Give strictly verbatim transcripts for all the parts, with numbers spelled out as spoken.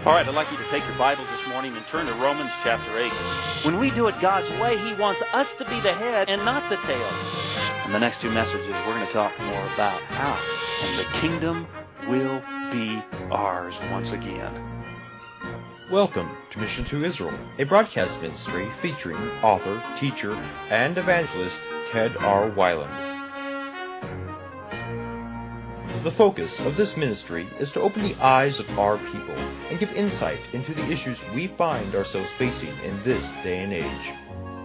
All right, I'd like you to take your Bible this morning and turn to Romans chapter eight. When we do it God's way, He wants us to be the head and not the tail. In the next two messages, we're going to talk more about how, and the kingdom will be ours once again. Welcome to Mission to Israel, a broadcast ministry featuring author, teacher, and evangelist Ted R. Weiland. The focus of this ministry is to open the eyes of our people and give insight into the issues we find ourselves facing in this day and age.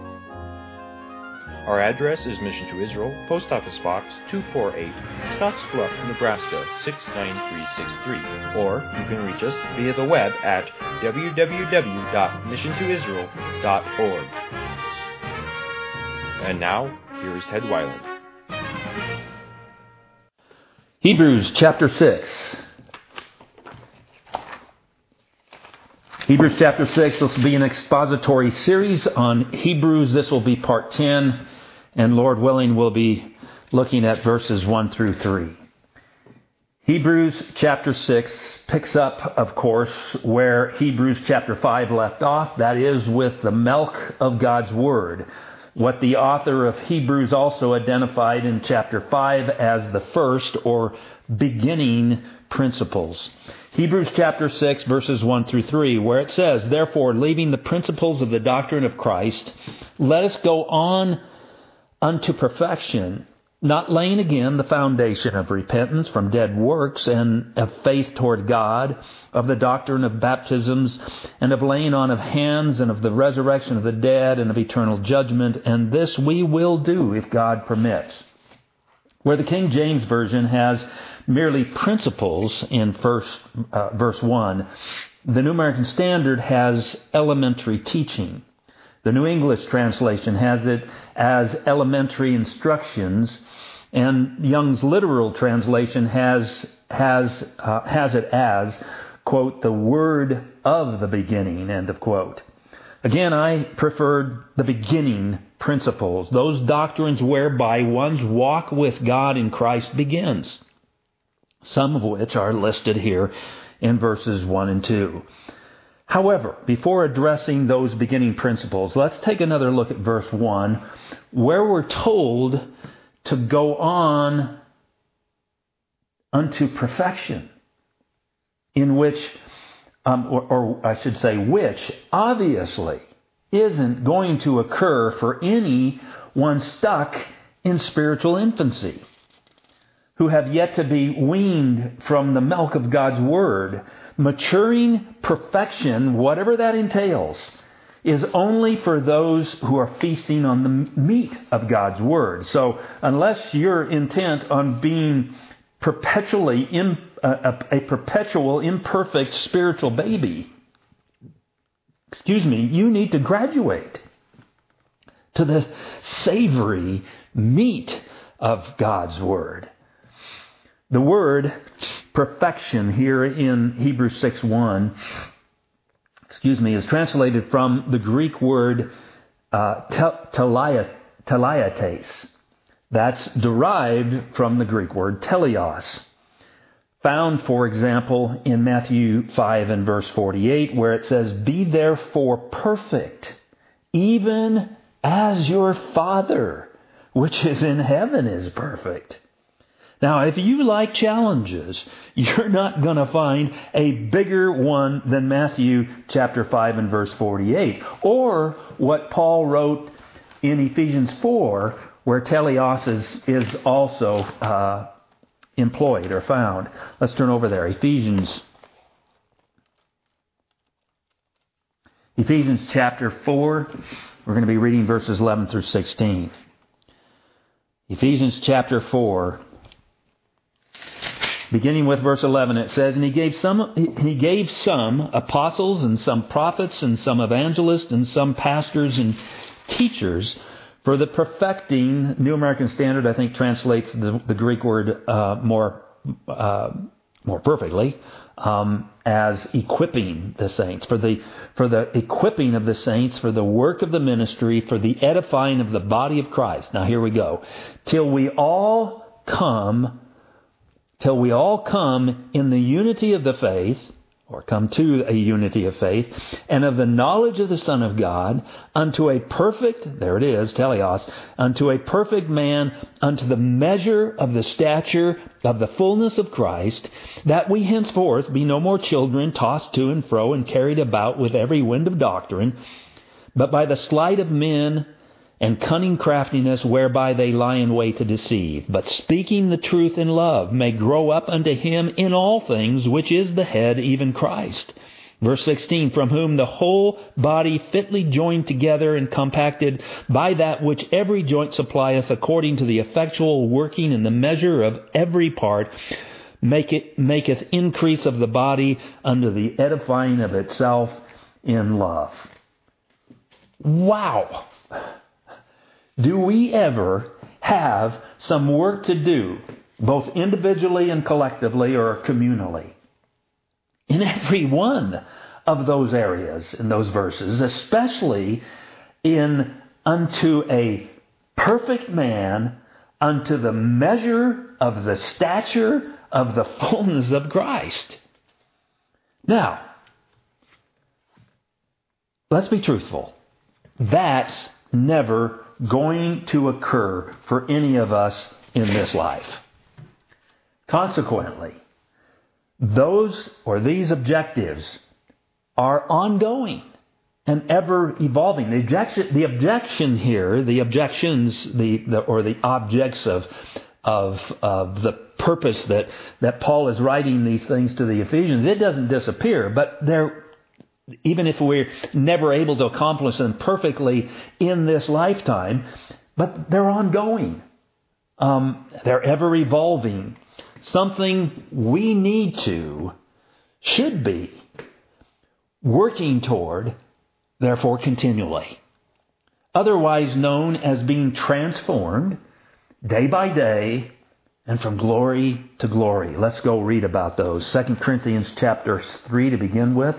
Our address is Mission to Israel, Post Office Box two forty-eight, Scottsbluff, Nebraska six nine three six three, or you can reach us via the web at w w w dot mission to israel dot org. And now, here is Ted Weiland. Hebrews chapter six. Hebrews chapter six, this will be an expository series on Hebrews. This will be part ten, and Lord willing, we'll be looking at verses one through three. Hebrews chapter six picks up, of course, where Hebrews chapter five left off. That is with the milk of God's Word. What the author of Hebrews also identified in chapter five as the first or beginning principles. Hebrews chapter six, verses one through three, where it says, "Therefore, leaving the principles of the doctrine of Christ, let us go on unto perfection, not laying again the foundation of repentance from dead works and of faith toward God, of the doctrine of baptisms, and of laying on of hands, and of the resurrection of the dead, and of eternal judgment. And this we will do if God permits." Where the King James Version has merely principles in first, uh, verse one, the New American Standard has elementary teaching. The New English Translation has it as elementary instructions, and Young's Literal Translation has has uh, has it as, quote, "the word of the beginning," end of quote. Again, I preferred the beginning principles, those doctrines whereby one's walk with God in Christ begins, some of which are listed here in verses one and two. However, before addressing those beginning principles, let's take another look at verse one, where we're told to go on unto perfection, in which, um, or, or I should say, which obviously isn't going to occur for anyone stuck in spiritual infancy, who have yet to be weaned from the milk of God's Word. Maturing perfection, whatever that entails, is only for those who are feasting on the meat of God's Word. So unless you're intent on being perpetually in, uh, a, a perpetual imperfect spiritual baby, excuse me, you need to graduate to the savory meat of God's Word. The word perfection here in Hebrews six one, excuse me, is translated from the Greek word uh, teleiotes. That's derived from the Greek word teleos, found, for example, in Matthew five and verse forty-eight, where it says, "Be therefore perfect, even as your Father, which is in heaven, is perfect." Now, if you like challenges, you're not going to find a bigger one than Matthew chapter five and verse forty-eight, or what Paul wrote in Ephesians four, where teleos is, is also uh, employed or found. Let's turn over there. Ephesians, Ephesians chapter four. We're going to be reading verses eleven through sixteen. Ephesians chapter four. Beginning with verse eleven, it says, "And he gave some he gave some apostles, and some prophets, and some evangelists, and some pastors and teachers for the perfecting." New American Standard, I think, translates the, the Greek word uh, more uh, more perfectly um, as equipping the saints, for the for the equipping of the saints, for the work of the ministry, for the edifying of the body of Christ. Now here we go. Till we all come. Till we all come in the unity of the faith or come to a unity of faith, and of the knowledge of the Son of God, unto a perfect, there it is, teleos, unto a perfect man, unto the measure of the stature of the fullness of Christ, that we henceforth be no more children, tossed to and fro, and carried about with every wind of doctrine, but by the sleight of men and cunning craftiness whereby they lie in wait to deceive, but speaking the truth in love, may grow up unto him in all things, which is the head, even Christ. Verse sixteen, from whom the whole body fitly joined together and compacted by that which every joint supplieth, according to the effectual working in the measure of every part, make it, maketh increase of the body unto the edifying of itself in love. Wow! Do we ever have some work to do, both individually and collectively or communally? In every one of those areas, in those verses, especially in unto a perfect man, unto the measure of the stature of the fullness of Christ. Now, let's be truthful. That's never going to occur for any of us in this life. Consequently, those or these objectives are ongoing and ever evolving. The objection, the objection here, the objections, the, the or the objects of of of the purpose that that Paul is writing these things to the Ephesians, it doesn't disappear, but they're even if we're never able to accomplish them perfectly in this lifetime, but they're ongoing. Um, they're ever evolving. Something we need to, should be, working toward, therefore continually. Otherwise known as being transformed day by day and from glory to glory. Let's go read about those. Second Corinthians chapter three to begin with.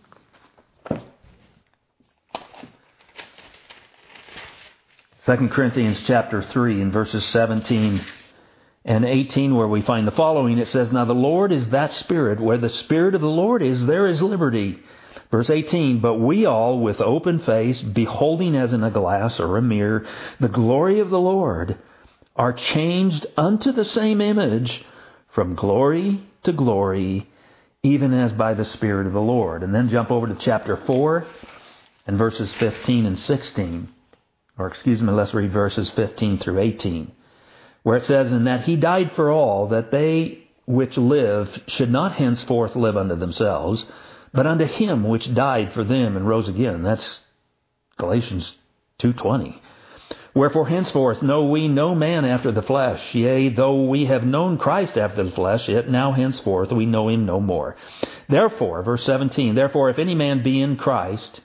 Second Corinthians chapter three and verses seventeen and eighteen, where we find the following. It says, now the Lord is that Spirit. Where the Spirit of the Lord is, there is liberty. Verse eighteen, but we all with open face, beholding as in a glass or a mirror the glory of the Lord, are changed unto the same image from glory to glory, even as by the Spirit of the Lord. And then jump over to chapter four and verses fifteen and sixteen. Or excuse me, let's read verses fifteen through eighteen, where it says, and that he died for all, that they which live should not henceforth live unto themselves, but unto him which died for them and rose again. That's Galatians two twenty. Wherefore henceforth know we no man after the flesh. Yea, though we have known Christ after the flesh, yet now henceforth we know him no more. Therefore, verse seventeen, therefore if any man be in Christ...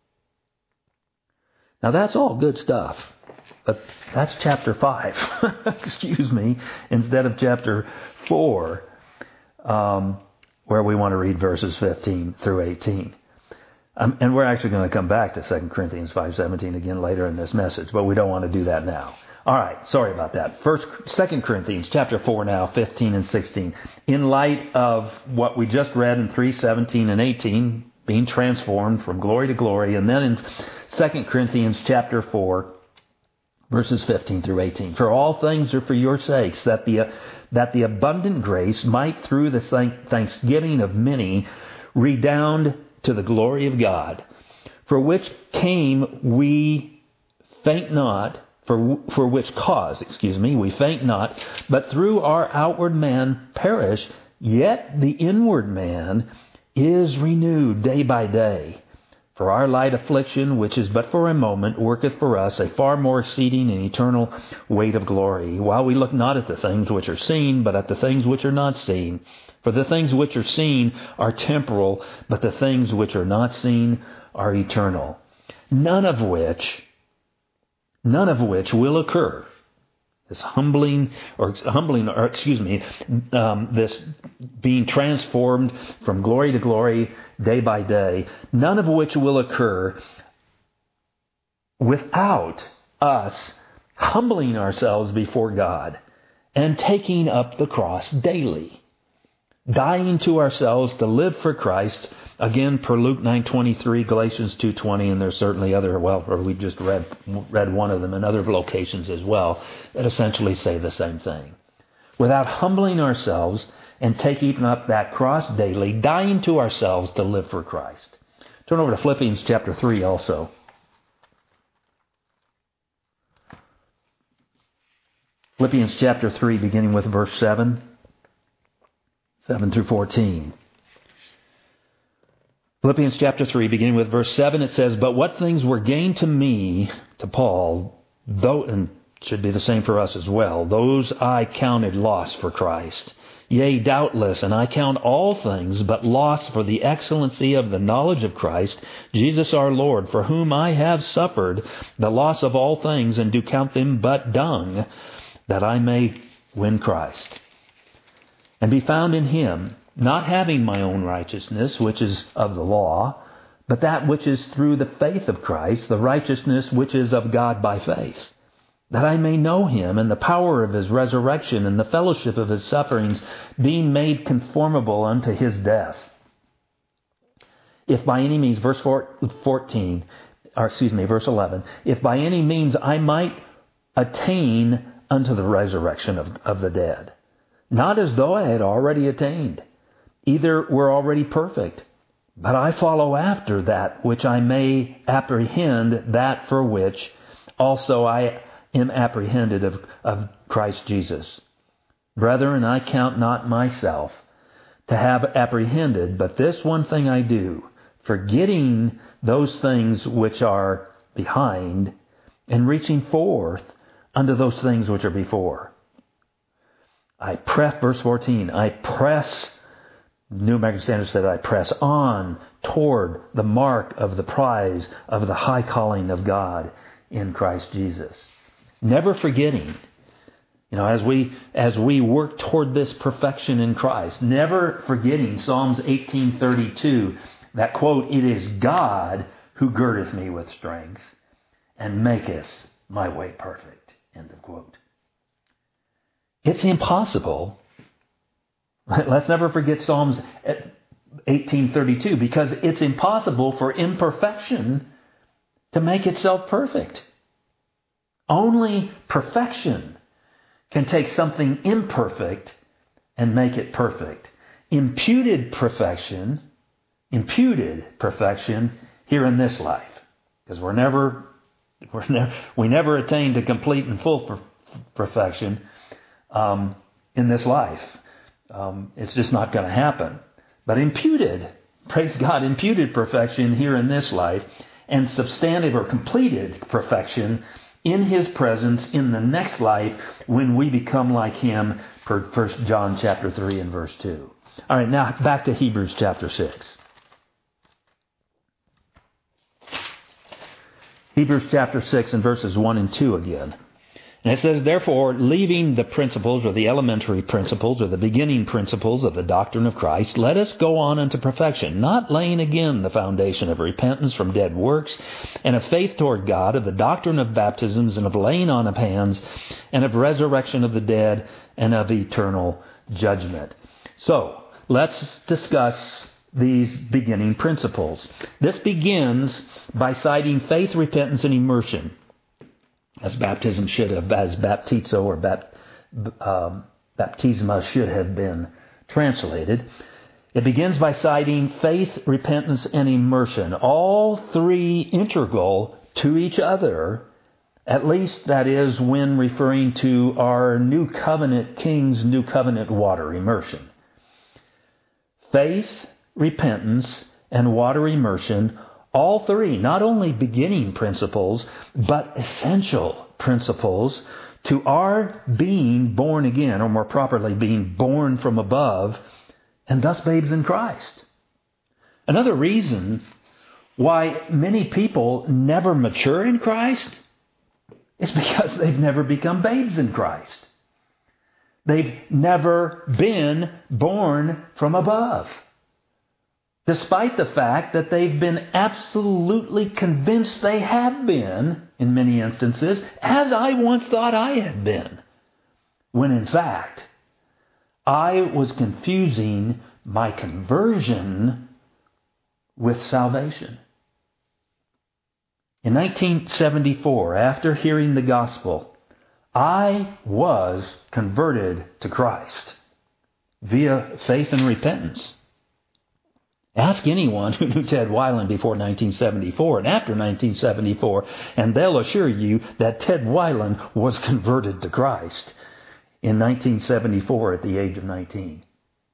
Now that's all good stuff, but that's chapter five, excuse me, instead of chapter four, um, where we want to read verses fifteen through eighteen. Um, and we're actually going to come back to Second Corinthians five seventeen again later in this message, but we don't want to do that now. All right, sorry about that. First, Second Corinthians chapter four now, fifteen and sixteen. In light of what we just read in three seventeen and eighteen, being transformed from glory to glory, and then in Second Corinthians chapter four, verses fifteen through eighteen. For all things are for your sakes, that the that the abundant grace might through the thanksgiving of many redound to the glory of God. For which came we faint not, for for which cause, excuse me, we faint not, but through our outward man perish, yet the inward man is renewed day by day. For our light affliction, which is but for a moment, worketh for us a far more exceeding and eternal weight of glory, while we look not at the things which are seen, but at the things which are not seen. For the things which are seen are temporal, but the things which are not seen are eternal. None of which, none of which will occur. This humbling, or humbling, or excuse me, um, this being transformed from glory to glory, day by day, none of which will occur without us humbling ourselves before God and taking up the cross daily. dying to ourselves to live for Christ. Again, per Luke nine twenty-three, Galatians two twenty, and there's certainly other, well, or we just read read one of them in other locations as well, that essentially say the same thing. Without humbling ourselves and taking up that cross daily, dying to ourselves to live for Christ. Turn over to Philippians chapter three also. Philippians chapter three, beginning with verse seven. seven through fourteen. Philippians chapter three, beginning with verse seven, it says, "But what things were gained to me," to Paul, though, and should be the same for us as well, "those I counted loss for Christ. Yea, doubtless, and I count all things but loss for the excellency of the knowledge of Christ, Jesus our Lord, for whom I have suffered the loss of all things, and do count them but dung, that I may win Christ, and be found in Him, not having my own righteousness, which is of the law, but that which is through the faith of Christ, the righteousness which is of God by faith, that I may know Him and the power of His resurrection and the fellowship of His sufferings, being made conformable unto His death. If by any means," verse fourteen, or excuse me, verse eleven, "if by any means I might attain unto the resurrection of, of the dead. Not as though I had already attained, either were already perfect, but I follow after that which I may apprehend that for which also I am apprehended of, of Christ Jesus. Brethren, I count not myself to have apprehended, but this one thing I do, forgetting those things which are behind, and reaching forth unto those things which are before. I press," verse fourteen, "I press," New American Standard said, "I press on toward the mark of the prize of the high calling of God in Christ Jesus." Never forgetting, you know, as we as we work toward this perfection in Christ, never forgetting Psalms eighteen thirty-two, that quote, "It is God who girdeth me with strength and maketh my way perfect." End of quote. It's impossible. Let's never forget Psalms eighteen thirty-two, because it's impossible for imperfection to make itself perfect. Only perfection can take something imperfect and make it perfect. Imputed perfection, imputed perfection here in this life, because we're never We're never, we never attain to complete and full per, perfection um, in this life. Um, it's just not going to happen. But imputed, praise God, imputed perfection here in this life, and substantive or completed perfection in His presence in the next life when we become like Him, per First John chapter three and verse two. All right, now back to Hebrews chapter six. Hebrews chapter six and verses one and two again. And it says, "Therefore, leaving the principles or the elementary principles or the beginning principles of the doctrine of Christ, let us go on unto perfection, not laying again the foundation of repentance from dead works and of faith toward God, of the doctrine of baptisms and of laying on of hands and of resurrection of the dead and of eternal judgment." So, let's discuss these beginning principles. This begins by citing faith, repentance, and immersion, as baptism should have, as baptizo or bap, um, baptisma should have been translated. It begins by citing faith, repentance, and immersion, all three integral to each other, at least that is when referring to our New Covenant, King's New Covenant water immersion. Faith, repentance, and water immersion, all three, not only beginning principles, but essential principles to our being born again, or more properly, being born from above, and thus babes in Christ. Another reason why many people never mature in Christ is because they've never become babes in Christ. They've never been born from above, despite the fact that they've been absolutely convinced they have been, in many instances, as I once thought I had been, when in fact, I was confusing my conversion with salvation. In nineteen seventy-four, after hearing the gospel, I was converted to Christ via faith and repentance. Ask anyone who knew Ted Weiland before nineteen seventy-four and after nineteen seventy-four, and they'll assure you that Ted Weiland was converted to Christ in nineteen seventy-four at the age of nineteen.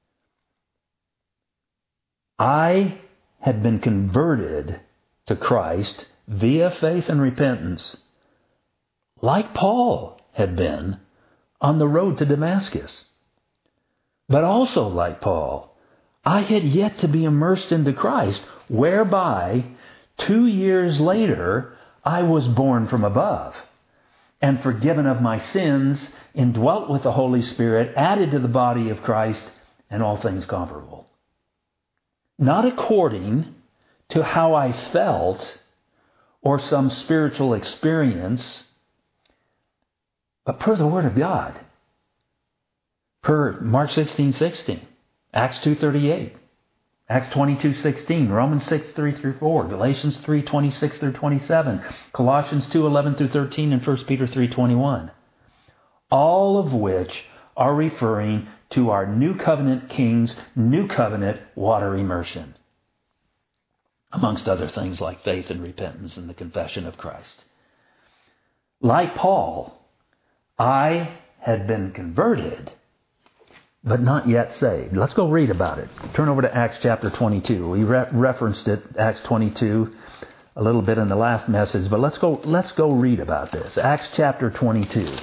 I had been converted to Christ via faith and repentance, like Paul had been on the road to Damascus. But also like Paul, I had yet to be immersed into Christ, whereby two years later I was born from above and forgiven of my sins, indwelt with the Holy Spirit, added to the body of Christ, and all things comparable. Not according to how I felt or some spiritual experience, but per the Word of God. Per Mark sixteen sixteen, Acts two thirty-eight, Acts twenty-two sixteen, Romans six three through four, Galatians three twenty-six through twenty-seven, Colossians two eleven through thirteen, and First Peter three twenty-one. All of which are referring to our New Covenant King's New Covenant water immersion, amongst other things like faith and repentance and the confession of Christ. Like Paul, I had been converted, but not yet saved. Let's go read about it. Turn over to Acts chapter twenty-two. We re- referenced it, Acts twenty-two, a little bit in the last message, but let's go, let's go read about this. Acts chapter twenty-two.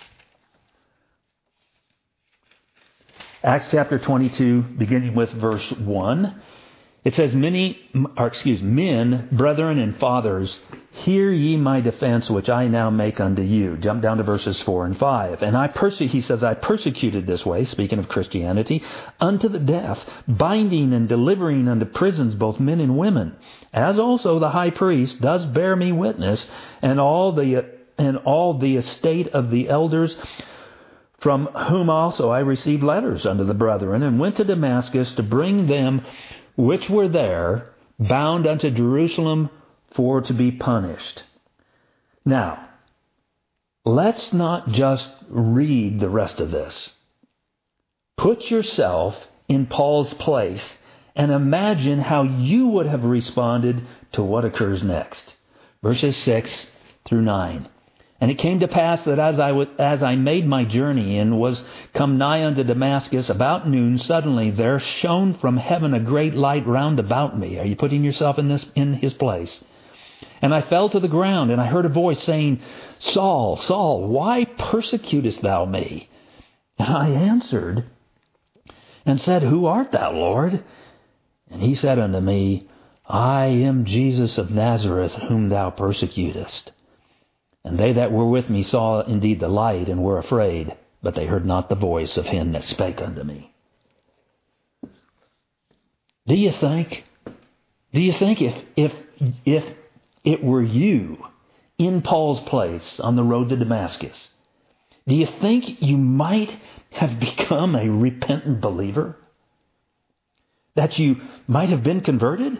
Acts chapter twenty-two, beginning with verse one. It says, Many, or excuse, men, brethren, and fathers, hear ye my defense, which I now make unto you. Jump down to verses four and five. And I perse- he says, I persecuted this way, speaking of Christianity, unto the death, binding and delivering unto prisons both men and women, as also the high priest does bear me witness, and all the and all the estate of the elders, from whom also I received letters unto the brethren, and went to Damascus to bring them which were there, bound unto Jerusalem for to be punished. Now, let's not just read the rest of this. Put yourself in Paul's place and imagine how you would have responded to what occurs next. Verses six through nine. And it came to pass that as I, w- as I made my journey and was come nigh unto Damascus, about noon, suddenly there shone from heaven a great light round about me. Are you putting yourself in this in his place? And I fell to the ground, and I heard a voice saying, Saul, Saul, why persecutest thou me? And I answered and said, Who art thou, Lord? And he said unto me, I am Jesus of Nazareth, whom thou persecutest. And they that were with me saw indeed the light, and were afraid, but they heard not the voice of him that spake unto me. Do you think, do you think if, if, if it were you in Paul's place on the road to Damascus, do you think you might have become a repentant believer? That you might have been converted?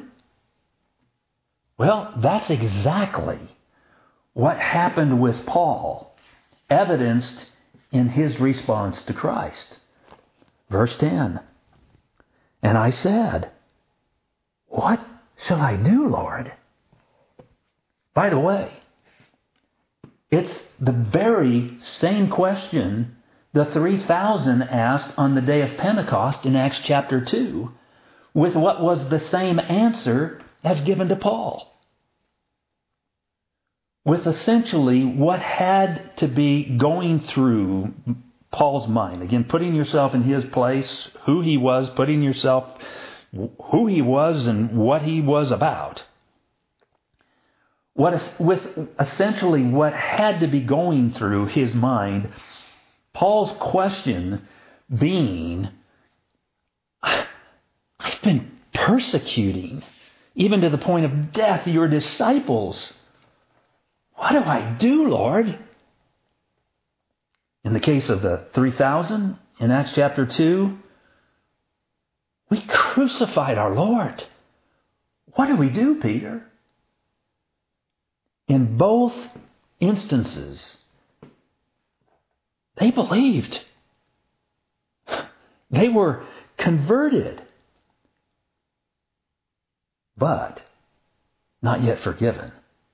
Well, that's exactly what happened with Paul, evidenced in his response to Christ. Verse ten. And I said, What shall I do, Lord? By the way, it's the very same question the three thousand asked on the day of Pentecost in Acts chapter two, with what was the same answer as given to Paul. With essentially what had to be going through Paul's mind. Again, putting yourself in his place, who he was, putting yourself, who he was and what he was about. What, with essentially what had to be going through his mind, Paul's question being, I've been persecuting, even to the point of death, your disciples. What do I do, Lord? In the case of the three thousand, in Acts chapter two, we crucified our Lord. What do we do, Peter? In both instances, they believed. They were converted, but not yet forgiven,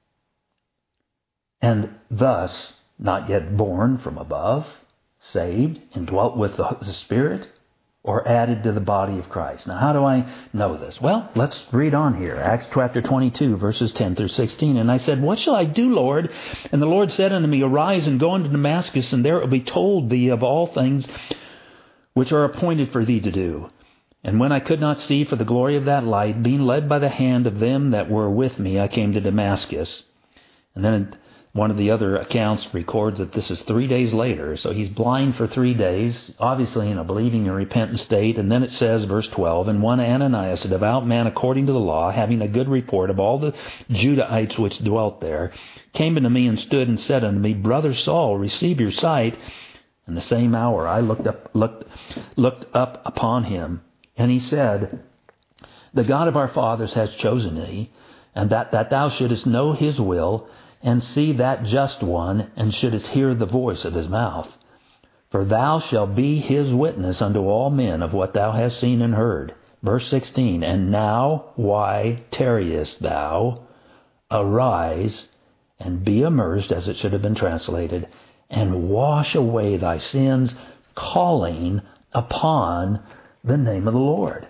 and thus not yet born from above, saved, indwelt with the Spirit, or added to the body of Christ. Now, how do I know this? Well, let's read on here. Acts chapter twenty-two, verses ten through sixteen. And I said, "What shall I do, Lord?" And the Lord said unto me, "Arise and go unto Damascus, and there it will be told thee of all things which are appointed for thee to do." And when I could not see for the glory of that light, being led by the hand of them that were with me, I came to Damascus. And then one of the other accounts records that this is three days later. So he's blind for three days, obviously in a believing and repentant state. And then it says, verse twelve, "And one Ananias, a devout man according to the law, having a good report of all the Judahites which dwelt there, came unto me and stood and said unto me, Brother Saul, receive your sight. In the same hour I looked up, looked, looked up upon him. And he said, The God of our fathers has chosen thee, and that, that thou shouldest know his will, and see that just one, and shouldest hear the voice of his mouth. For thou shalt be his witness unto all men of what thou hast seen and heard." Verse sixteen, "And now why tarriest thou? Arise, and be immersed," as it should have been translated, "and wash away thy sins, calling upon the name of the Lord."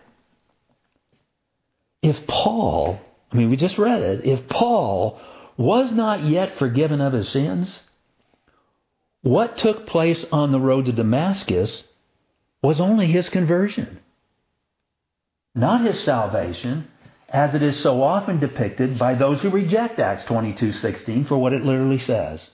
If Paul, I mean, we just read it, if Paul was not yet forgiven of his sins, what took place on the road to Damascus was only his conversion, not his salvation, as it is so often depicted by those who reject Acts twenty-two sixteen for what it literally says.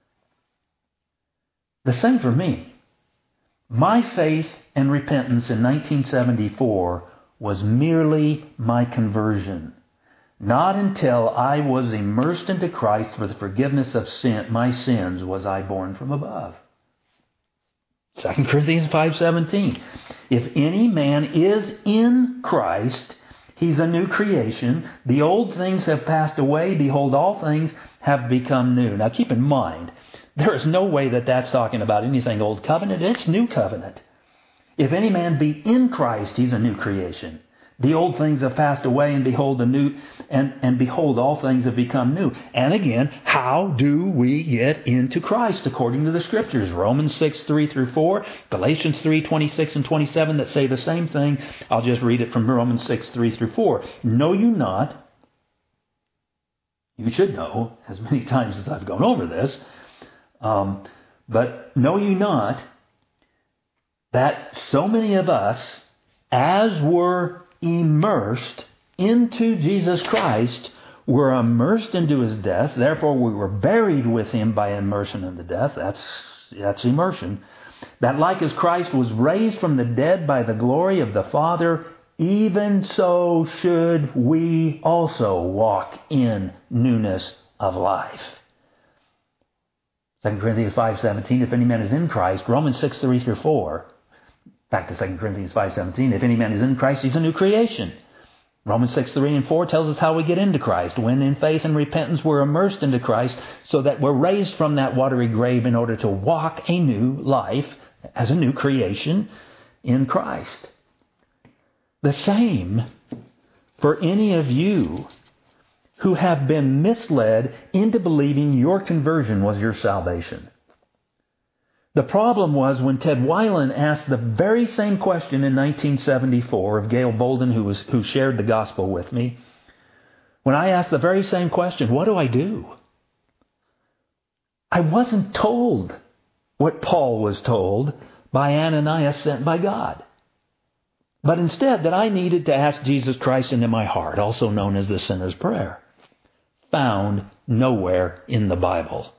The same for me. My faith and repentance in nineteen seventy-four was merely my conversion. Not until I was immersed into Christ for the forgiveness of sin, my sins was I born from above. Second Corinthians five seventeen. "If any man is in Christ, he's a new creation. The old things have passed away. Behold, all things have become new." Now keep in mind, there is no way that that's talking about anything old covenant. It's new covenant. If any man be in Christ, he's a new creation. The old things have passed away, and behold, the new, and, and behold, all things have become new. And again, how do we get into Christ according to the Scriptures? Romans six, three through four, Galatians three, twenty-six and twenty-seven that say the same thing. I'll just read it from Romans six, three through four. "Know you not," you should know, as many times as I've gone over this, um, but "know you not that so many of us, as were immersed into Jesus Christ, were immersed into his death, therefore we were buried with him by immersion into death." That's, that's immersion. "That like as Christ was raised from the dead by the glory of the Father, even so should we also walk in newness of life." Second Corinthians five seventeen, "If any man is in Christ," Romans six, three through four, back to Second Corinthians five seventeen, "If any man is in Christ, he's a new creation." Romans six, three and four tells us how we get into Christ. "When in faith and repentance we're immersed into Christ, so that we're raised from that watery grave in order to walk a new life as a new creation in Christ." The same for any of you who have been misled into believing your conversion was your salvation. The problem was when Ted Weiland asked the very same question in nineteen seventy-four of Gail Bolden, who was who shared the gospel with me. When I asked the very same question, what do I do? I wasn't told what Paul was told by Ananias sent by God. But instead that I needed to ask Jesus Christ into my heart, also known as the sinner's prayer. Found nowhere in the Bible.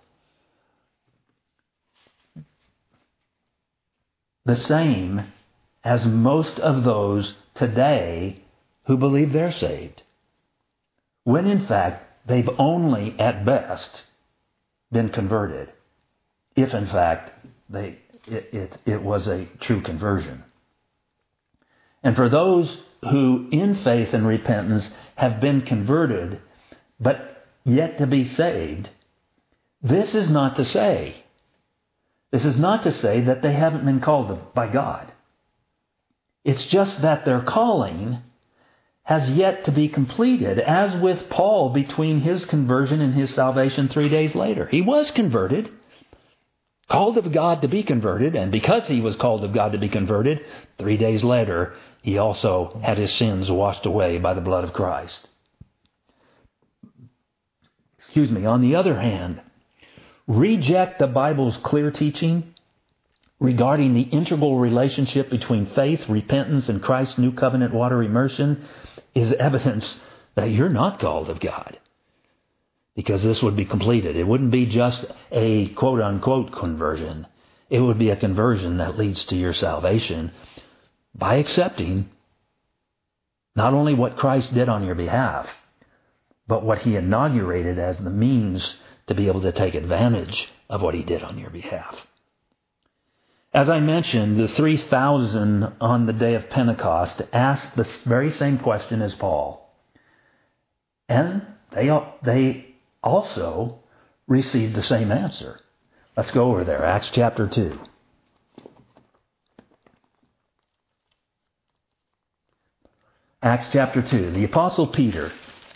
The same as most of those today who believe they're saved, when in fact they've only at best been converted, if in fact they it, it, it was a true conversion. And for those who in faith and repentance have been converted, but yet to be saved, this is not to say, this is not to say that they haven't been called by God. It's just that their calling has yet to be completed, as with Paul between his conversion and his salvation three days later. He was converted, called of God to be converted, and because he was called of God to be converted, three days later, he also had his sins washed away by the blood of Christ. Excuse me. On the other hand, reject the Bible's clear teaching regarding the integral relationship between faith, repentance, and Christ's new covenant water immersion is evidence that you're not called of God. Because this would be completed. It wouldn't be just a quote-unquote conversion. It would be a conversion that leads to your salvation by accepting not only what Christ did on your behalf, but what He inaugurated as the means to be able to take advantage of what He did on your behalf. As I mentioned, the three thousand on the day of Pentecost asked the very same question as Paul. And they, they also received the same answer. Let's go over there. Acts chapter two. Acts chapter two. The Apostle Peter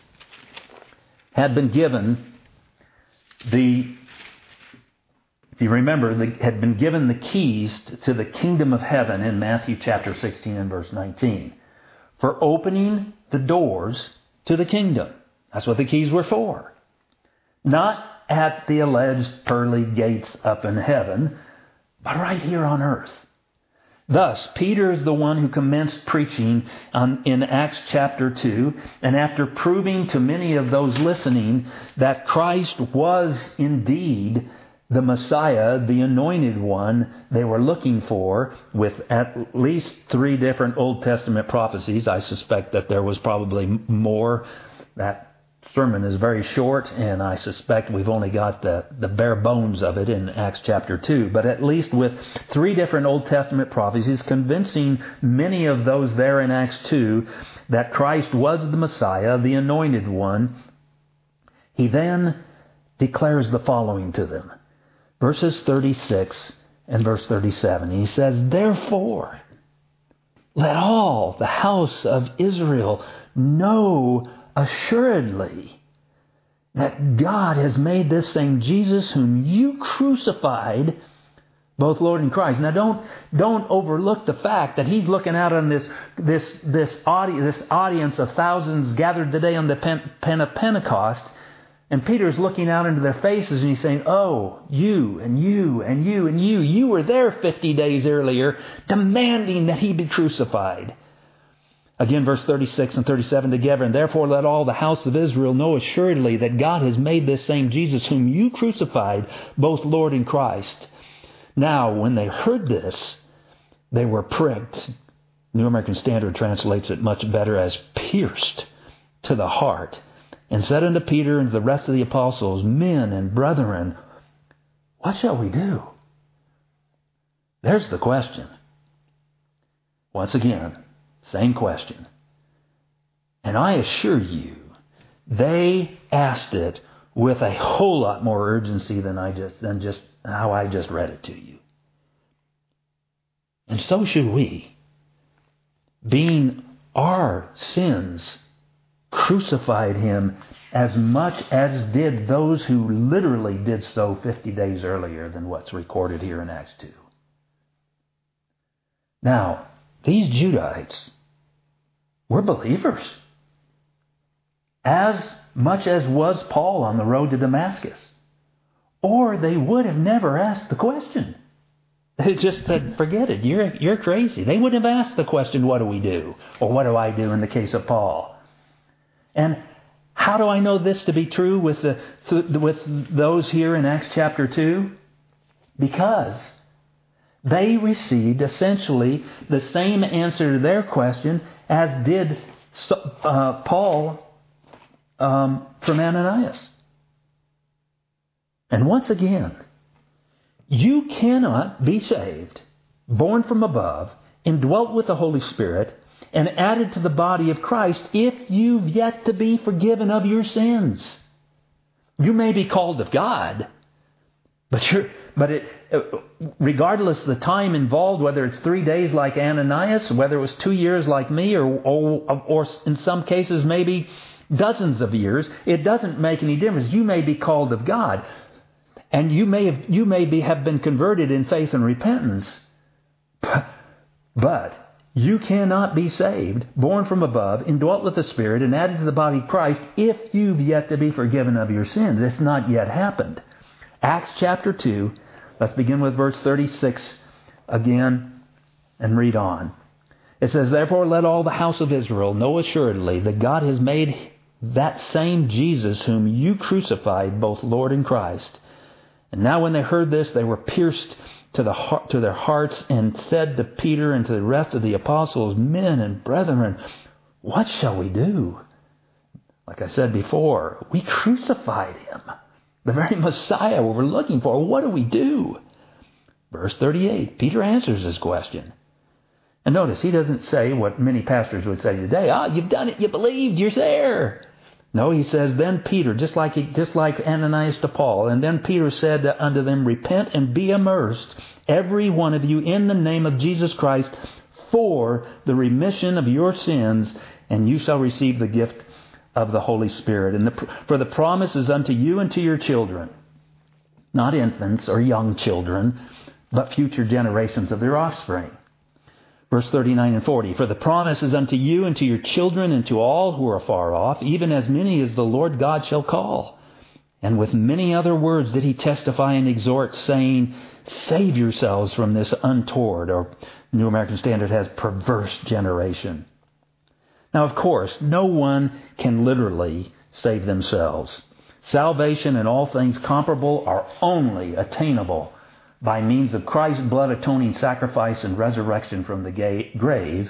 had been given the, if you remember, the, had been given the keys to the kingdom of heaven in Matthew chapter sixteen and verse nineteen for opening the doors to the kingdom. That's what the keys were for. Not at the alleged pearly gates up in heaven, but right here on earth. Thus, Peter is the one who commenced preaching on, in Acts chapter two, and after proving to many of those listening that Christ was indeed the Messiah, the anointed one they were looking for, with at least three different Old Testament prophecies. I suspect that there was probably more. That sermon is very short, and I suspect we've only got the, the bare bones of it in Acts chapter two. But at least with three different Old Testament prophecies, convincing many of those there in Acts two that Christ was the Messiah, the anointed one, he then declares the following to them. Verses thirty-six and verse thirty-seven. He says, "Therefore, let all the house of Israel know assuredly that God has made this same Jesus whom you crucified both Lord and Christ." Now don't don't overlook the fact that he's looking out on this this this audience, this audience of thousands gathered today on the Pen, Pen of Pentecost, and Peter's looking out into their faces and he's saying, "Oh, you and you and you and you, you were there fifty days earlier demanding that he be crucified." Again, verse thirty-six and thirty-seven together. "And therefore let all the house of Israel know assuredly that God has made this same Jesus whom you crucified both Lord and Christ." Now, when they heard this, they were pricked. New American Standard translates it much better as pierced to the heart, and said unto Peter and the rest of the apostles, "Men and brethren, what shall we do?" There's the question. Once again, same question. And I assure you, they asked it with a whole lot more urgency than I just than just how I just read it to you. And so should we, being our sins crucified him as much as did those who literally did so fifty days earlier than what's recorded here in Acts two. Now, these Judahites were believers, as much as was Paul on the road to Damascus. Or they would have never asked the question. They just said, "Forget it, you're, you're crazy." They wouldn't have asked the question, "What do we do?" Or "What do I do?" in the case of Paul. And how do I know this to be true with, the, with those here in Acts chapter two? Because they received essentially the same answer to their question as did uh, Paul um, from Ananias. And once again, You cannot be saved, born from above, indwelt with the Holy Spirit, and added to the body of Christ if you've yet to be forgiven of your sins. You may be called of God, but you're, but it, regardless of the time involved, whether it's three days like Ananias, whether it was two years like me, or, or, or in some cases maybe dozens of years, it doesn't make any difference. You may be called of God. And you may have, you may be, have been converted in faith and repentance, but you cannot be saved, born from above, indwelt with the Spirit, and added to the body of Christ if you've yet to be forgiven of your sins. It's not yet happened. Acts chapter two, let's begin with verse thirty-six again and read on. It says, "Therefore let all the house of Israel know assuredly that God has made that same Jesus whom you crucified both Lord and Christ. And now when they heard this, they were pierced to the heart, to their hearts, and said to Peter and to the rest of the apostles, 'Men and brethren, what shall we do?' Like I said before, we crucified him, the very Messiah we were looking for. What do we do?" Verse thirty-eight, Peter answers this question. And notice, he doesn't say what many pastors would say today. Ah, you've done it, you believed, you're there. No, he says, then Peter, just like he, just like Ananias to Paul, and then Peter said unto them, "Repent and be immersed, every one of you, in the name of Jesus Christ, for the remission of your sins, and you shall receive the gift of the Holy Spirit. And the, for the promise is unto you and to your children," not infants or young children, but future generations of their offspring. Verse thirty-nine and forty, "For the promise is unto you and to your children and to all who are far off, even as many as the Lord God shall call." And with many other words did he testify and exhort, saying, "Save yourselves from this untoward," or New American Standard has perverse generation. Now, of course, no one can literally save themselves. Salvation and all things comparable are only attainable by means of Christ's blood atoning sacrifice and resurrection from the grave,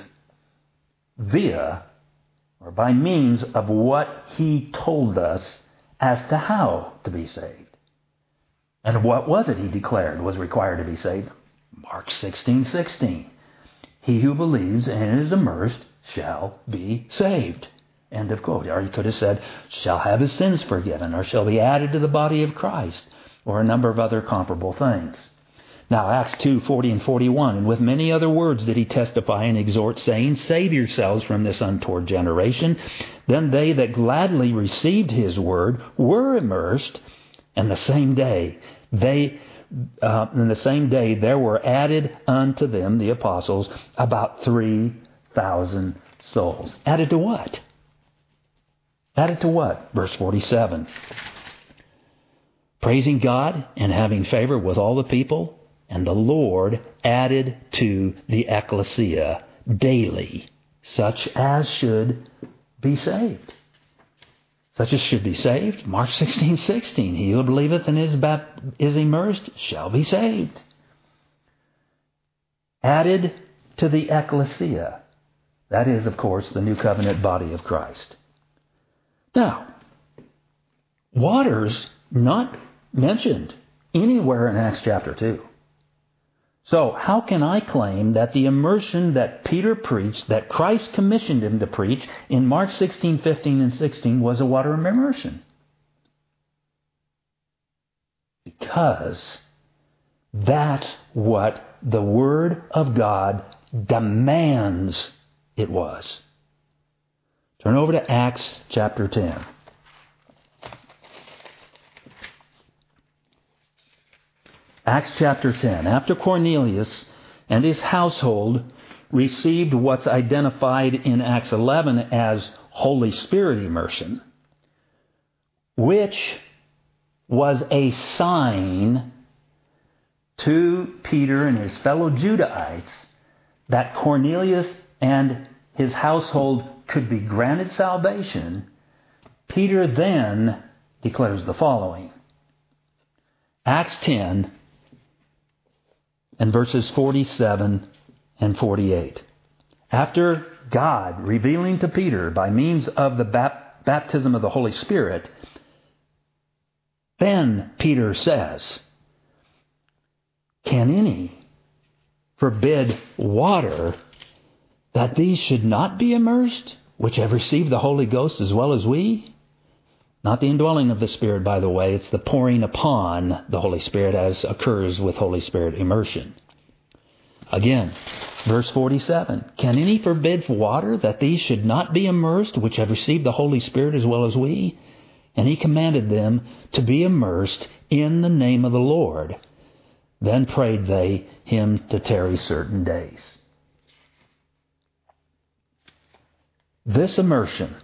via, or by means of what he told us as to how to be saved. And what was it he declared was required to be saved? Mark sixteen sixteen. "He who believes and is immersed shall be saved." End of quote. Or he could have said, "shall have his sins forgiven," or "shall be added to the body of Christ," or a number of other comparable things. Now, Acts two forty and forty-one, "And with many other words did he testify and exhort, saying, Save yourselves from this untoward generation. Then they that gladly received his word were immersed, and the same day they uh, in the same day there were added unto them," the apostles, "about three thousand souls." Added to what? Added to what? Verse forty-seven. "Praising God and having favor with all the people, and the Lord added to the ecclesia daily such as should be saved." Such as should be saved. Mark sixteen sixteen. "He who believeth and is, bap- is immersed shall be saved." Added to the ecclesia. That is, of course, the new covenant body of Christ. Now, water's not mentioned anywhere in Acts chapter two. So, how can I claim that the immersion that Peter preached, that Christ commissioned him to preach in Mark sixteen fifteen and sixteen, was a water immersion? Because that's what the Word of God demands it was. Turn over to Acts chapter ten. Acts chapter ten. After Cornelius and his household received what's identified in Acts eleven as Holy Spirit immersion, which was a sign to Peter and his fellow Judahites that Cornelius and his household could be granted salvation, Peter then declares the following. Acts ten and verses forty-seven and forty-eight. After God revealing to Peter by means of the bap- baptism of the Holy Spirit, then Peter says, Can any forbid water that these should not be immersed, which have received the Holy Ghost as well as we? Not the indwelling of the Spirit, by the way. It's the pouring upon the Holy Spirit as occurs with Holy Spirit immersion. Again, verse forty-seven. Can any forbid water that these should not be immersed, which have received the Holy Spirit as well as we? And he commanded them to be immersed in the name of the Lord. Then prayed they him to tarry certain days. This immersion,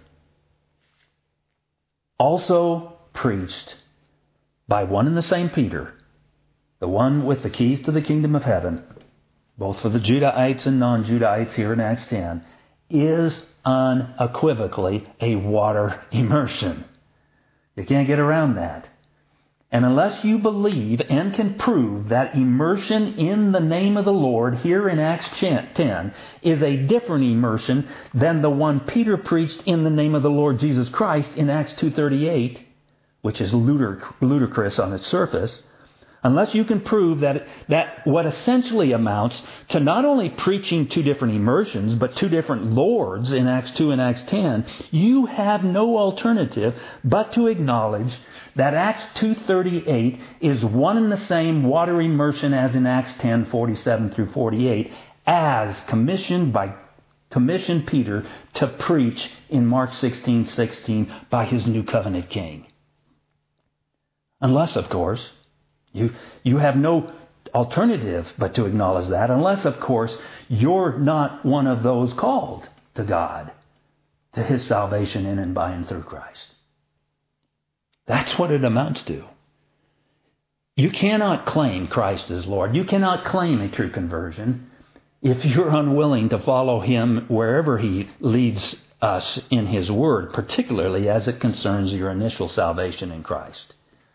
also preached by one and the same Peter, the one with the keys to the kingdom of heaven, both for the Judahites and non-Judahites here in Acts ten, is unequivocally a water immersion. You can't get around that. And unless you believe and can prove that immersion in the name of the Lord here in Acts ten is a different immersion than the one Peter preached in the name of the Lord Jesus Christ in Acts two thirty-eight, which is ludic- ludicrous on its surface, unless you can prove that, that what essentially amounts to not only preaching two different immersions, but two different Lords in Acts two and Acts ten, you have no alternative but to acknowledge that Acts two thirty-eight is one and the same water immersion as in Acts ten forty-seven through forty-eight, as commissioned by commissioned Peter to preach in Mark sixteen sixteen by his new covenant king. Unless, of course, you you have no alternative but to acknowledge that, unless, of course, you're not one of those called to God, to his salvation in and by and through Christ. That's what it amounts to. You cannot claim Christ as Lord. You cannot claim a true conversion if you're unwilling to follow him wherever he leads us in his word, particularly as it concerns your initial salvation in Christ.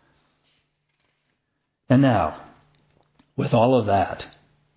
And now, with all of that,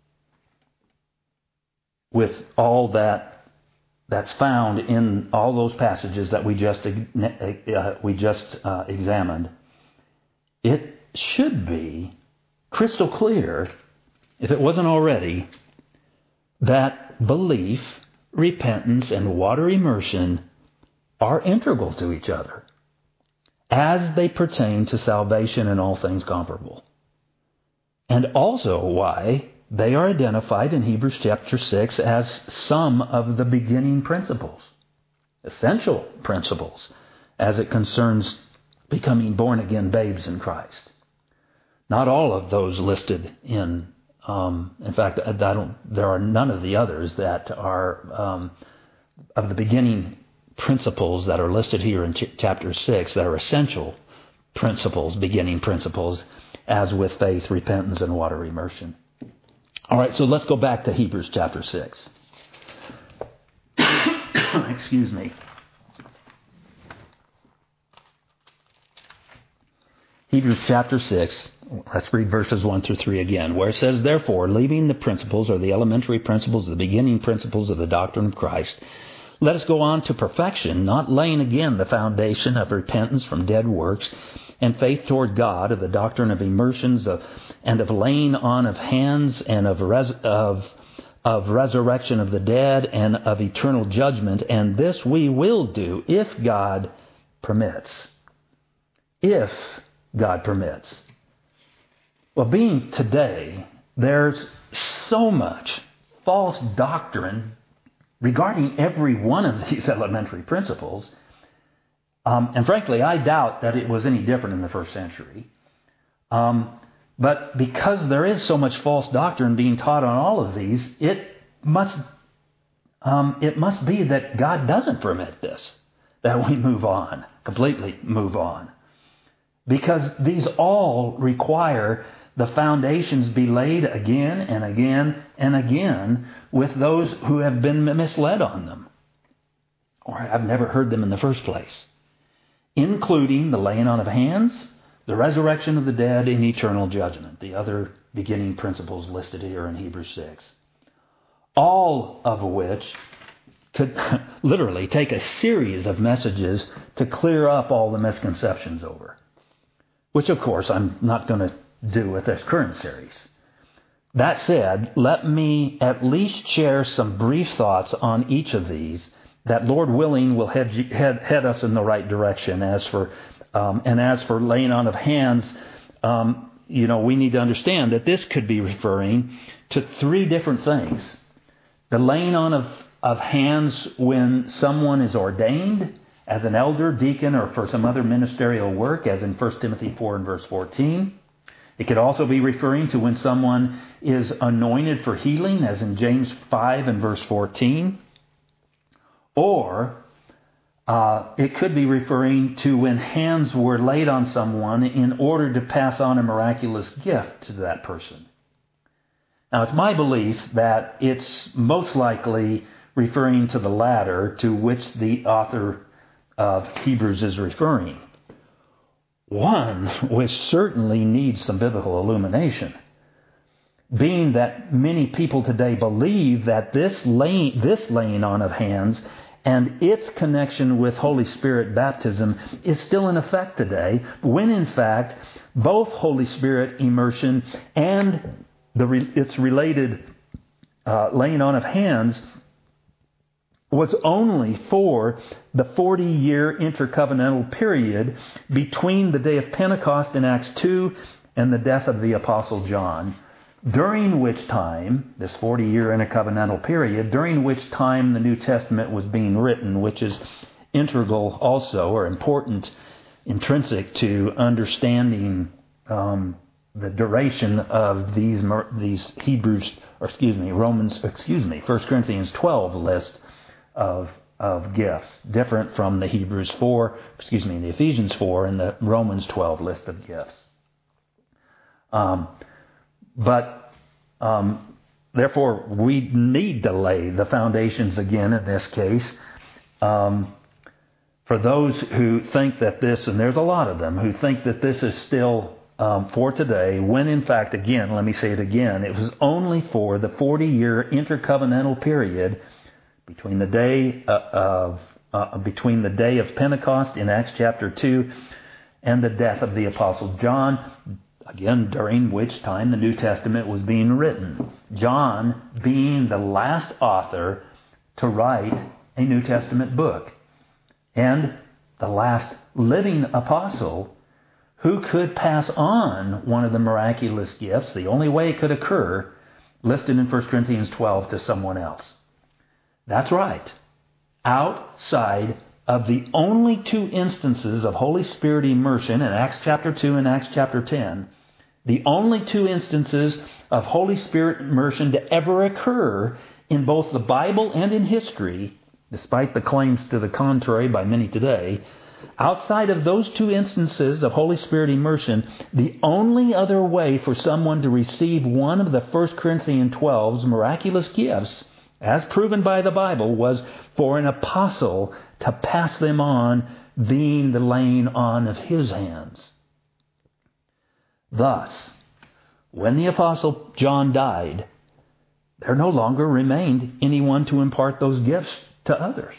with all that that's found in all those passages that we just uh, we just uh, examined, it should be crystal clear, if it wasn't already, that belief, repentance, and water immersion are integral to each other as they pertain to salvation and all things comparable. And also why they are identified in Hebrews chapter six as some of the beginning principles, essential principles, as it concerns becoming born-again babes in Christ. Not all of those listed in, um, in fact, I don't, there are none of the others that are um, of the beginning principles that are listed here in ch- chapter six that are essential principles, beginning principles, as with faith, repentance, and water immersion. All right, so let's go back to Hebrews chapter six. Excuse me. Hebrews chapter six, let's read verses one through three again, where it says, "Therefore, leaving the principles or the elementary principles, the beginning principles of the doctrine of Christ, let us go on to perfection, not laying again the foundation of repentance from dead works and faith toward God, of the doctrine of immersions, of, and of laying on of hands, and of, res, of, of resurrection of the dead, and of eternal judgment. And this we will do if God permits." If God permits. Well, being today, there's so much false doctrine regarding every one of these elementary principles. Um, and frankly, I doubt that it was any different in the first century. Um, but because there is so much false doctrine being taught on all of these, it must um, it must be that God doesn't permit this, that we move on, completely move on. Because these all require the foundations be laid again and again and again with those who have been misled on them, or have never heard them in the first place, including the laying on of hands, the resurrection of the dead, and eternal judgment, the other beginning principles listed here in Hebrews six. All of which could literally take a series of messages to clear up all the misconceptions over, which of course I'm not going to do with this current series. That said, let me at least share some brief thoughts on each of these that, Lord willing, will head, head, head us in the right direction. As for um, and as for laying on of hands, um, you know, we need to understand that this could be referring to three different things. The laying on of, of hands when someone is ordained as an elder, deacon, or for some other ministerial work, as in First Timothy four and verse fourteen. It could also be referring to when someone is anointed for healing, as in James five and verse fourteen. Or uh, it could be referring to when hands were laid on someone in order to pass on a miraculous gift to that person. Now, it's my belief that it's most likely referring to the latter, to which the author of Hebrews is referring. One which certainly needs some biblical illumination, being that many people today believe that this laying, this laying on of hands and its connection with Holy Spirit baptism is still in effect today, when in fact both Holy Spirit immersion and the its related uh, laying on of hands was only for the forty-year intercovenantal period between the day of Pentecost in Acts two and the death of the Apostle John, during which time, this forty-year intercovenantal period, during which time the New Testament was being written, which is integral also, or important, intrinsic to understanding um, the duration of these these Hebrews, or excuse me, Romans, excuse me, First Corinthians twelve list of of gifts, different from the Hebrews four, excuse me, the Ephesians four and the Romans twelve list of gifts. Um, but um, therefore, we need to lay the foundations again in this case. Um, for those who think that this, and there's a lot of them, who think that this is still um, for today, when in fact, again, let me say it again, it was only for the forty-year intercovenantal period between the day uh, of uh, between the day of Pentecost in Acts chapter two and the death of the Apostle John, again, during which time the New Testament was being written. John being the last author to write a New Testament book, and the last living apostle who could pass on one of the miraculous gifts, the only way it could occur, listed in First Corinthians twelve, to someone else. That's right. Outside of the only two instances of Holy Spirit immersion in Acts chapter two and Acts chapter ten, the only two instances of Holy Spirit immersion to ever occur in both the Bible and in history, despite the claims to the contrary by many today, outside of those two instances of Holy Spirit immersion, the only other way for someone to receive one of the First Corinthians twelve's miraculous gifts, as proven by the Bible, was for an apostle to pass them on, being the laying on of his hands. Thus, when the Apostle John died, there no longer remained anyone to impart those gifts to others.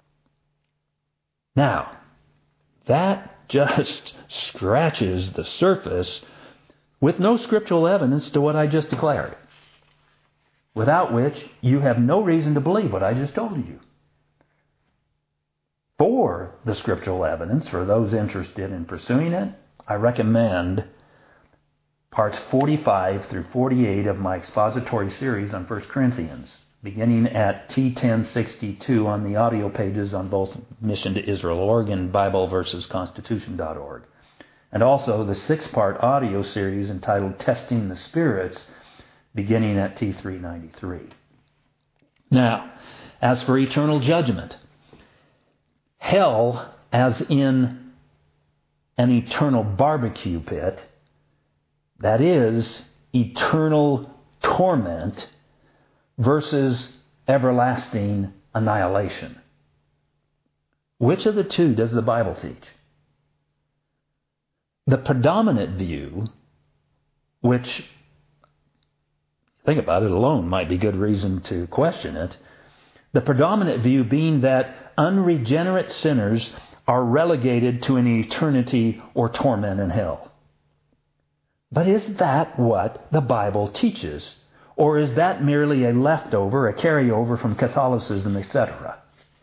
Now, that just scratches the surface with no scriptural evidence to what I just declared, without which you have no reason to believe what I just told you. For the scriptural evidence, for those interested in pursuing it, I recommend parts forty-five through forty-eight of my expository series on First Corinthians, beginning at T ten sixty-two on the audio pages on both Mission to Israel dot org and Bible versus Constitution dot org. And also the six-part audio series entitled Testing the Spirits, beginning at T three ninety-three. Now, as for eternal judgment, hell, as in an eternal barbecue pit, that is, eternal torment, versus everlasting annihilation. Which of the two does the Bible teach? The predominant view, which, think about it alone, might be good reason to question it, the predominant view being that unregenerate sinners are relegated to an eternity or torment in hell. But is that what the Bible teaches? Or is that merely a leftover, a carryover from Catholicism, et cetera?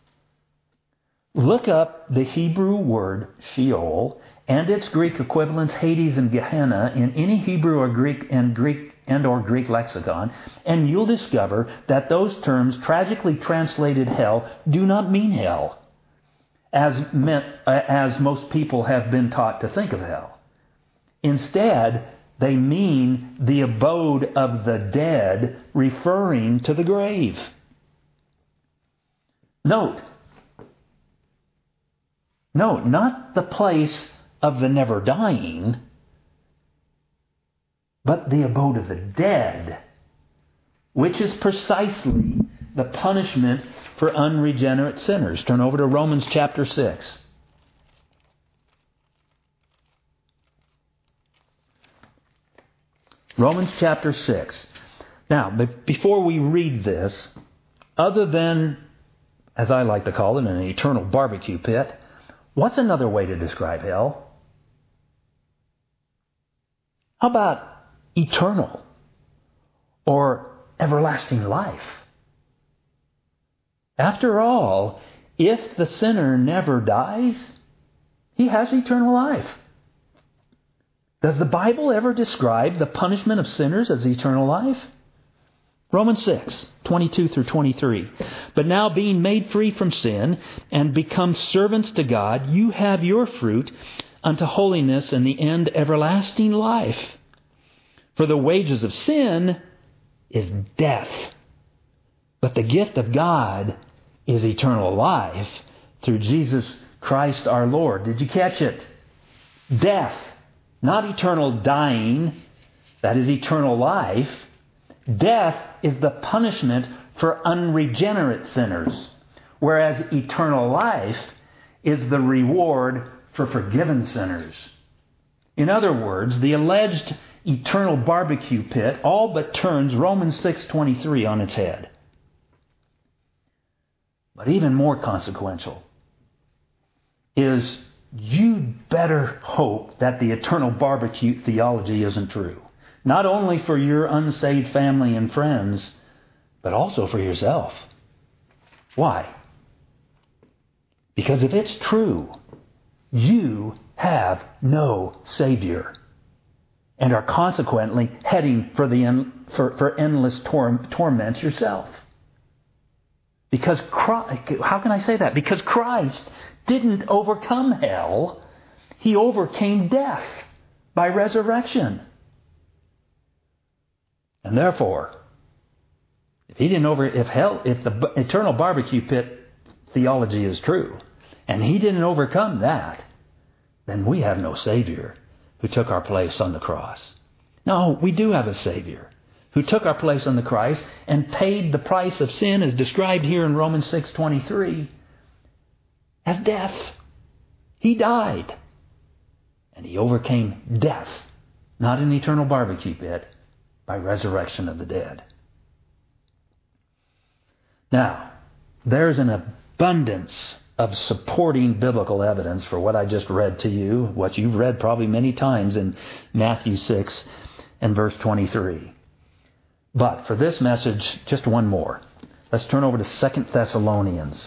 Look up the Hebrew word Sheol and its Greek equivalents Hades and Gehenna in any Hebrew or Greek and Greek and or Greek lexicon, and you'll discover that those terms, tragically translated hell, do not mean hell, as meant as most people have been taught to think of hell. Instead, they mean the abode of the dead, referring to the grave. Note, note, not the place of the never dying, but the abode of the dead, which is precisely the punishment for unregenerate sinners. Turn over to Romans chapter six. Romans chapter six. Now, before we read this, other than, as I like to call it, an eternal barbecue pit, what's another way to describe hell? How about eternal or everlasting life? After all, if the sinner never dies, he has eternal life. Does the Bible ever describe the punishment of sinners as eternal life? Romans six, twenty-two through twenty-three. But now being made free from sin and become servants to God, you have your fruit unto holiness and the end everlasting life. For the wages of sin is death, but the gift of God is eternal life through Jesus Christ our Lord. Did you catch it? Death. Not eternal dying, that is eternal life. Death is the punishment for unregenerate sinners, whereas eternal life is the reward for forgiven sinners. In other words, the alleged eternal barbecue pit all but turns Romans six twenty-three on its head. But even more consequential is you'd better hope that the eternal barbecue theology isn't true. Not only for your unsaved family and friends, but also for yourself. Why? Because if it's true, you have no Savior and are consequently heading for the en- for, for endless tor- torments yourself. Because Christ, how can I say that? Because Christ didn't overcome hell. He overcame death by resurrection. And therefore, if he didn't over, if hell, if the eternal barbecue pit theology is true, and he didn't overcome that, then we have no Savior who took our place on the cross. No, we do have a Savior who took our place on the cross and paid the price of sin as described here in Romans six twenty-three as death. He died. And he overcame death, not an eternal barbecue pit, by resurrection of the dead. Now, there's an abundance of supporting biblical evidence for what I just read to you, what you've read probably many times in Matthew six and verse twenty-three. But for this message, just one more. Let's turn over to Second Thessalonians.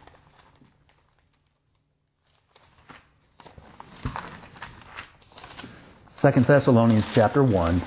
Second Thessalonians chapter one.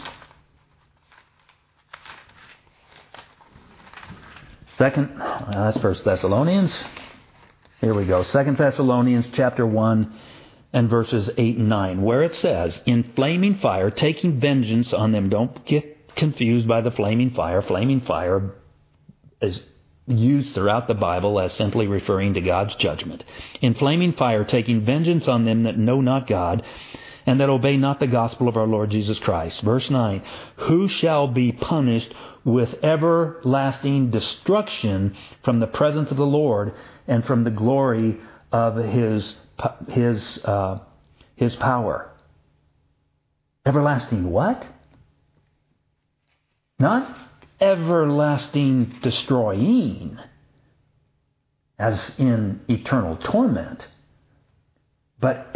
Second, uh, that's First Thessalonians. Here we go. Second Thessalonians chapter one and verses eight and nine, where it says, in flaming fire, taking vengeance on them. Don't get confused by the flaming fire. Flaming fire is used throughout the Bible as simply referring to God's judgment. In flaming fire, taking vengeance on them that know not God, and that obey not the gospel of our Lord Jesus Christ. Verse nine, who shall be punished with everlasting destruction from the presence of the Lord and from the glory of His His uh, His power. Everlasting what? Not everlasting destroying, as in eternal torment, but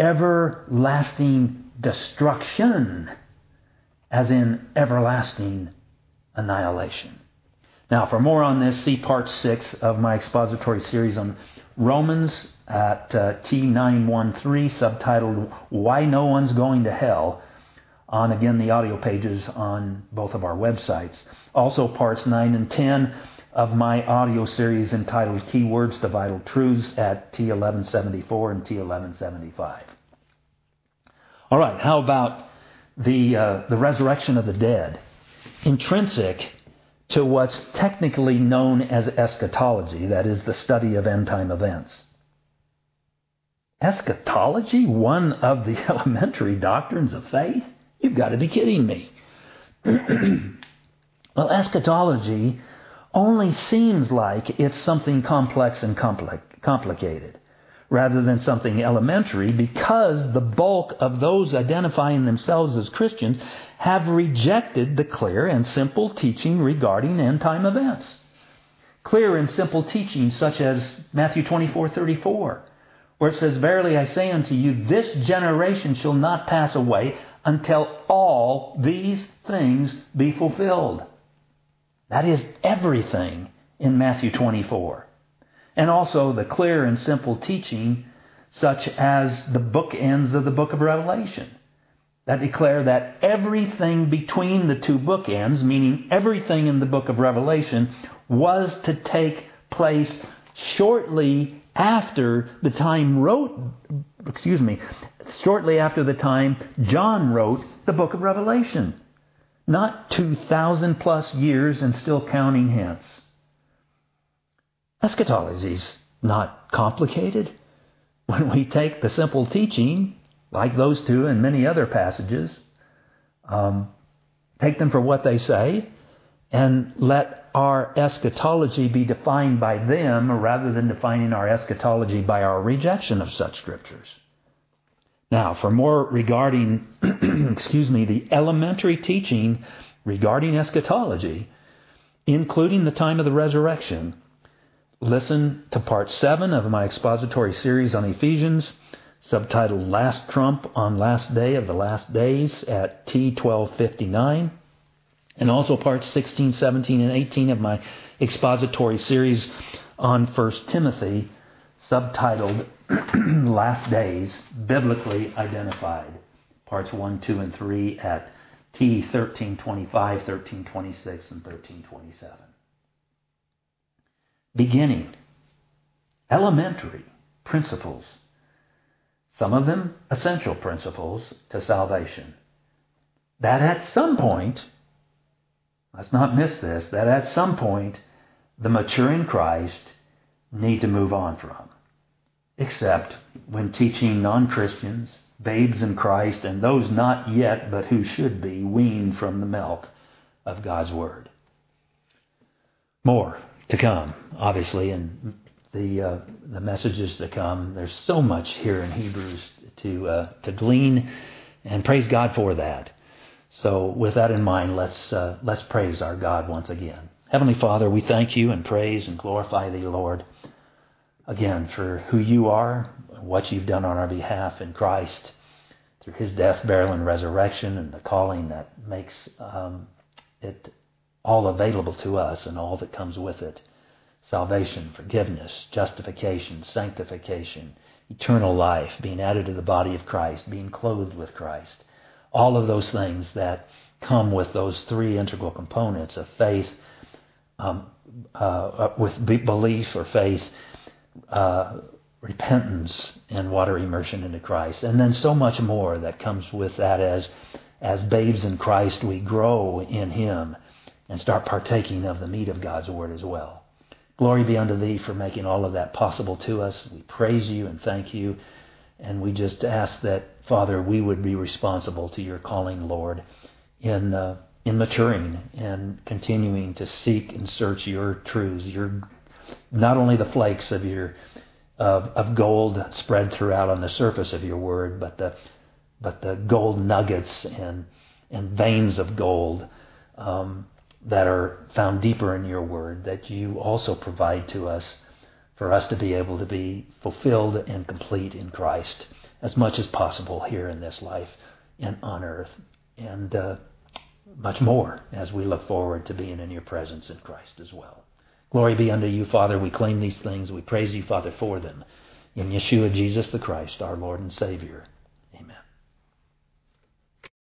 everlasting destruction, as in everlasting annihilation. Now, for more on this, see part six of my expository series on Romans at uh, T nine thirteen, subtitled Why No One's Going to Hell, on, again, the audio pages on both of our websites. Also, parts nine and ten of my audio series entitled Keywords to Vital Truths at T eleven seventy-four and T eleven seventy-five. All right, how about the uh, the resurrection of the dead? Intrinsic to what's technically known as eschatology, that is, the study of end-time events. Eschatology, one of the elementary doctrines of faith? You've got to be kidding me. Well, eschatology only seems like it's something complex and compli- complicated, rather than something elementary, because the bulk of those identifying themselves as Christians have rejected the clear and simple teaching regarding end-time events. Clear and simple teaching such as Matthew twenty-four thirty-four, where it says, Verily I say unto you, this generation shall not pass away until all these things be fulfilled. That is everything in Matthew twenty-four. And also the clear and simple teaching such as the bookends of the book of Revelation that declare that everything between the two bookends, meaning everything in the book of Revelation, was to take place shortly after the time wrote, excuse me, shortly after the time John wrote the book of Revelation. Not two thousand plus years and still counting hence. Eschatology is not complicated. When we take the simple teaching, like those two and many other passages, um, take them for what they say, and let our eschatology be defined by them rather than defining our eschatology by our rejection of such scriptures. Now, for more regarding, excuse me, the elementary teaching regarding eschatology, including the time of the resurrection, listen to part seven of my expository series on Ephesians, subtitled Last Trump on Last Day of the Last Days at T twelve fifty-nine, and also parts sixteen, seventeen, and eighteen of my expository series on First Timothy, subtitled Last Days, Biblically Identified, parts one, two, and three at T thirteen twenty-five, thirteen twenty-six, and thirteen twenty-seven. Beginning, elementary principles, some of them essential principles to salvation, that at some point, let's not miss this, that at some point the mature in Christ need to move on from, except when teaching non-Christians, babes in Christ, and those not yet but who should be weaned from the milk of God's Word. More to come, obviously, and the uh, the messages to come. There's so much here in Hebrews to uh, to glean, and praise God for that. So, with that in mind, let's uh, let's praise our God once again. Heavenly Father, we thank you and praise and glorify thee, Lord, again for who you are, what you've done on our behalf in Christ through His death, burial, and resurrection, and the calling that makes um, it all available to us and all that comes with it. Salvation, forgiveness, justification, sanctification, eternal life, being added to the body of Christ, being clothed with Christ. All of those things that come with those three integral components of faith, um, uh, with belief or faith, uh, repentance, and water immersion into Christ. And then so much more that comes with that as, as babes in Christ, we grow in Him and start partaking of the meat of God's Word as well. Glory be unto Thee for making all of that possible to us. We praise You and thank You. And we just ask that, Father, we would be responsible to Your calling, Lord, in uh, in maturing and continuing to seek and search Your truths, Your not only the flakes of Your of, of gold spread throughout on the surface of Your Word, but the but the gold nuggets and and veins of gold um, that are found deeper in Your Word, that You also provide to us for us to be able to be fulfilled and complete in Christ as much as possible here in this life and on earth. And uh, much more as we look forward to being in your presence in Christ as well. Glory be unto you, Father. We claim these things. We praise you, Father, for them. In Yeshua, Jesus the Christ, our Lord and Savior.